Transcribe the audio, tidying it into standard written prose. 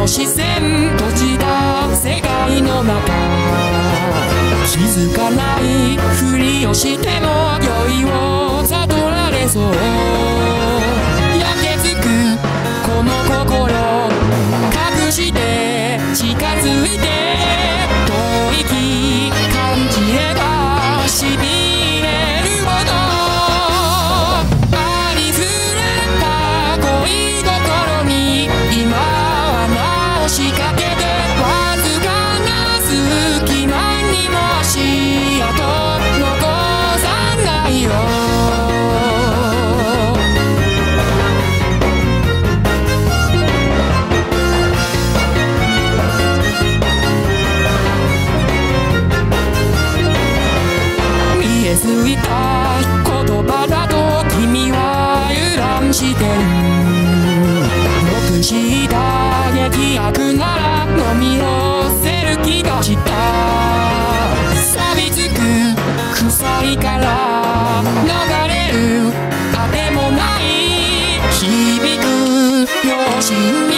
視線閉じた世界の中、気づかないふりをしても酔いを悟られそう。焼けつくこの心隠して近づいて吐息感じればしびれるほどありふれた恋心に今は直しかけてわずかな隙間にも足跡残さないよ。見えすぎた言葉だと君は油断してる。よくした劇薬なら飲み干せる気がした。錆びつく鎖から逃れるあてもない響く両親に